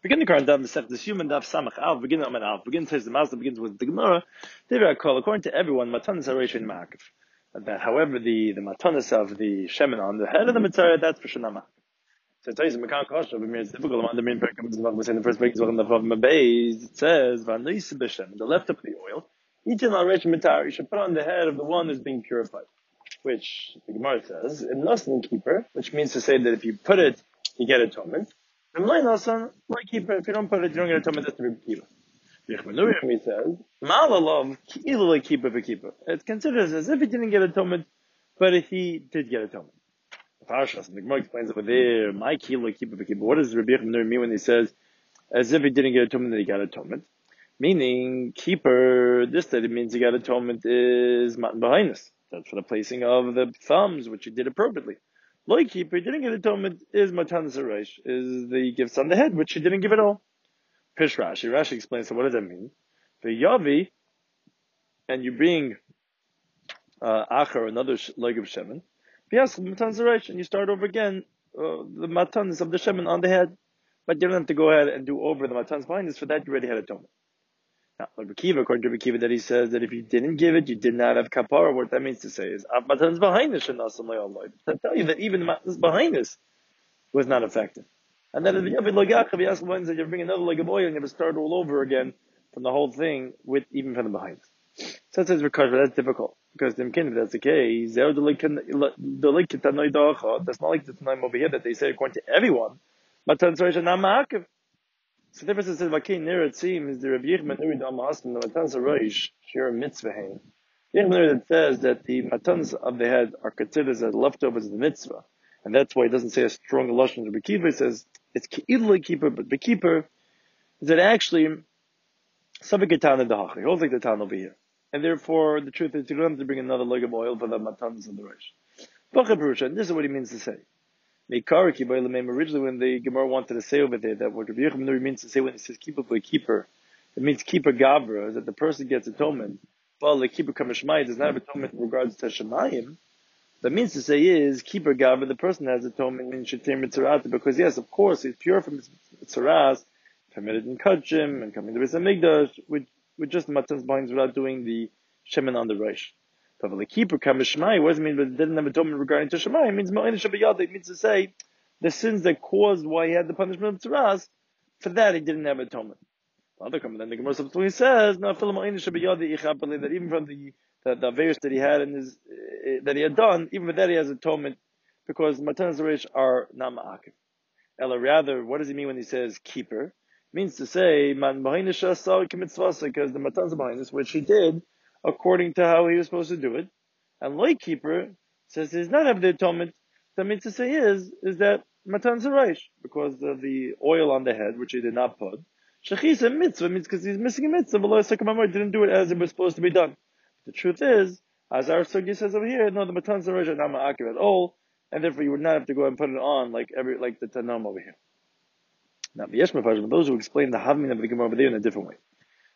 Begin the current daf Masech the human daf Samach Al. Begin on Al. Begin says the Master begins with the Gemara. According to everyone, matanas are in ma'akiv. That, however, the matanas of the shemen on the head of the mitzvah, that's for shenama. So it tells you Mekan Kosher, but it's difficult. On the main paragraph, in the first break, it says Vanois b'shem, the left of the oil. Eating al reish mitar, you should put on the head of the one who's being purified, which the Gemara says in Nasan keeper, which means to say that if you put it, you get atonement. And Nasan, like keeper, if you don't put it, you don't get atonement. That's the Rebbe Kiva. He says, Ma'alav ki'ilu keeper for keeper. It's considered as if he didn't get atonement, but if he did get atonement. The Gemara explains over there, my ki'ilu keeper for keeper. What does Rebbe Kiva mean when he says, as if he didn't get atonement, that he got atonement? Meaning, keeper, this that it means he got atonement is matan b'hainis. That's for the placing of the thumbs, which he did appropriately. Like keeper, he didn't get atonement, is matanas hareish, is the gifts on the head, which he didn't give at all. Pish Rashi. Rashi explains, so what does that mean? The yavi, and you bring achar, another leg of shemen, matanas hareish, and you start over again, the matanas of the shemen on the head, but you don't have to go ahead and do over the matanas behind this, for that you already had atonement. Now, according to Rebbe Kiva, that he says that if you didn't give it, you did not have kapara. What that means to say is, matanas behind this, to tell you that even the matanas behind this was not effective. And then if you bring another leg of oil and you have to start all over again from the whole thing, with even from the behind. So it says that's difficult because if that's the case, that's not like the time over here that they say according to everyone. So the difference is that it seems the Rabbi Yechman the matanas hareish share mitzvah. That says that the matanas of the head are considered as leftovers of the mitzvah, and that's why it doesn't say a strong lashon. Rabbi Kiva says it's ki'ilu keeper, but the keeper is that actually sabik etana dahachi. He holds like the tan over here, and therefore the truth is you don't have to bring another leg of oil for the matanas of the reish. And this is what he means to say. Originally, when the Gemara wanted to say over there that what Rabbi Yechman means to say when it says keeper for a keeper, it means keeper gavra, is that the person gets atonement, but the keeper kamashmai does not have atonement in regards to shemayim. That means to say is keeper gavra, the person has atonement in shetir mitzarata, because yes, of course, he's pure from his mitzaras, permitted in kachim, and coming to Beis Hamikdash, with just matanas behind without doing the shemen on the reish. But the keeper kamashmai, what does it mean? But it didn't have atonement regarding to Shemai. It means ma'ayin shabiyad. It means to say the sins that caused why he had the punishment of tzaras. For that, he didn't have atonement. The other comment, then the Gemara subsequently says, "No, that even from the averos that he had in his that he had done, even for that he has atonement because matanas hareish are not ma'akiv." Ella, rather, what does he mean when he says keeper? It means to say man b'hainis shasar k'mitzvasa, because the matanas b'hainis, which he did according to how he was supposed to do it, and like keeper says he does not have the atonement. That means to say is that matanas hareish, because of the oil on the head, which he did not put. Shechisa mitzvah means because he's missing a mitzvah, but didn't do it as it was supposed to be done. The truth is, as our Sugi says over here, no, the matanas hareish are not ma'akiv at all, and therefore you would not have to go and put it on like the Tanam over here. Now, the Yeshma those who explain the Havmin of the Gemara over there in a different way.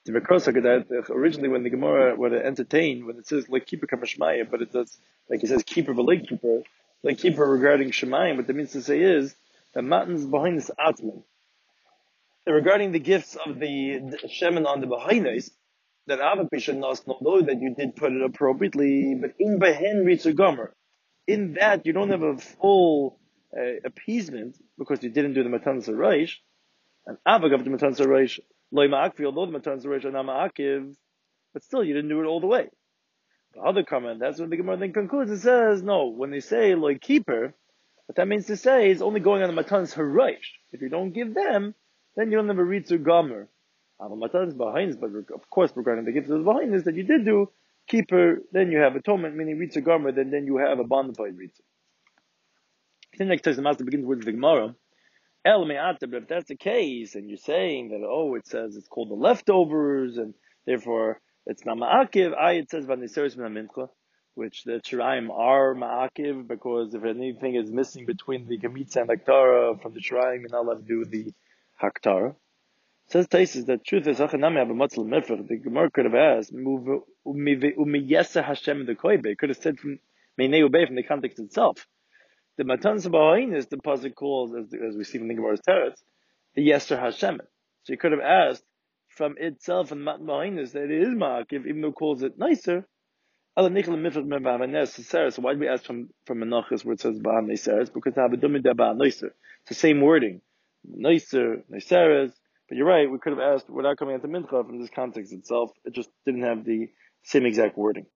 Originally, when the Gemara would entertain, when it says like keeper kamashmaya, but it does like it says keeper but like keeper regarding shemayim, what that means to say is the matans behind this atman. Regarding the gifts of the shemen on the behainis, that avapisha nas, although that you did put it appropriately, but in behen ritzu gomer, in that you don't have a full appeasement because you didn't do the matanas hareish, and avagav the matanas hareish. Although the matanas hareish are not ma'akiv, but still you didn't do it all the way. The other comment, that's when the Gemara then concludes, it says, no, when they say like keeper, what that means to say is only going on the matanas hareish. If you don't give them, then you don't have a ritzu gomer. Matanas behind, but of course regarding the gifts of the behind is that you did do keeper, then you have atonement, meaning ritzu gomer, then you have a bona fide ritzu. The next text the master begins with the Gemara. But if that's the case, and you're saying that, it says it's called the leftovers, and therefore it's not ma'akiv, it says v'niseres min mincha, which the shirayim are ma'akiv, because if anything is missing between the gamitza and haktara from the shirayim, you're not allowed to do the haktara. It says Taisus that truth is, the Gemara could have asked, Hashem the koibe, could have said from the context itself. The matanas b'hainis, the pasuk calls, as we see in the Gemara's teretz, the Yester Hashemet. So you could have asked from itself and Matan B'Hainis that it is Ma'akiv, even though it calls it nicer. So why do we ask from Menachos where it says Ba'am Neiseres? Because they have a Dumid Ba'am Neiser. It's the same wording. Nicer, Neiseres. But you're right, we could have asked without coming into Mincha from this context itself. It just didn't have the same exact wording.